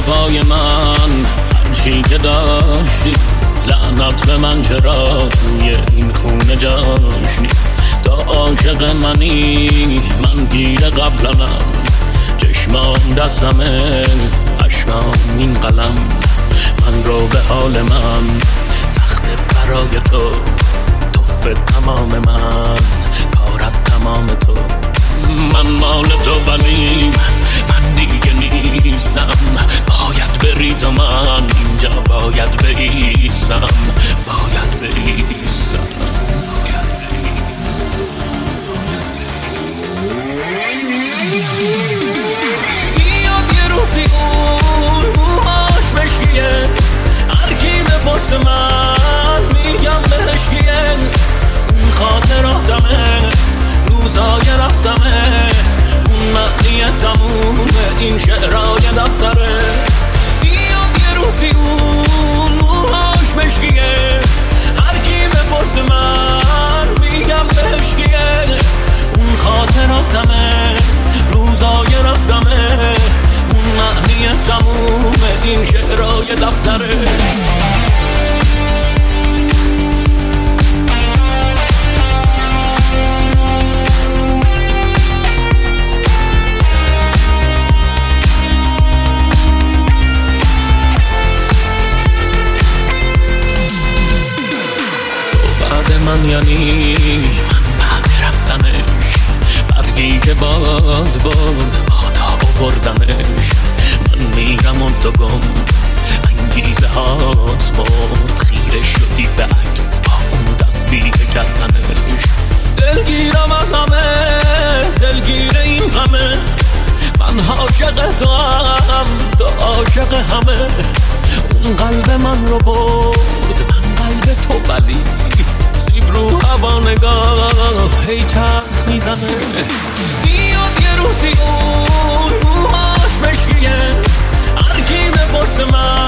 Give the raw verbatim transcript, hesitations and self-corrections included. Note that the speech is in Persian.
پای من هرچی که داشتی، لعنت به من چرا توی این خونه جاشتی. تا عاشق منی من گیر قبلنم، چشمام دستمه اشکام این قلم. من رو به حال من سخت برای تو، توفت تمام من کارت تمام تو. من مال تو ولی من دیگه نیستم، باید بری تو من اینجا باید بایستم، باید بایستم. بیاد یه روزی اون موهاش مشکیه، هر کی بپرسه من میگم بهش کیه. اون خاطراتمه روزای رفتمه، اون معنی تمومه این شعرهای دفتره. بیاد یه روزی اون موهاش مشکیه، هر کی بپرسه من میگم بهش کیه. اون خاطراتمه روزای رفتمه، اون معنی تمومه این شعرهای دفتره. من یعنی من بعد رفتنش، برگی که باد باد بادا بردمش. من میرم اون تو گم انگیزه هات مرد، خیره شدی به عکس با اون تصویه کردنش. دلگیرم از همه دلگیر این همه، من عاشق تو هم تو عاشق همه. اون قلب من رو برد من قلب تو ولی سیب رو هوا نگاه هی چرخ میزنه. بیاد یه روزی اون موهاش مشکیه، هر کی بپرسه من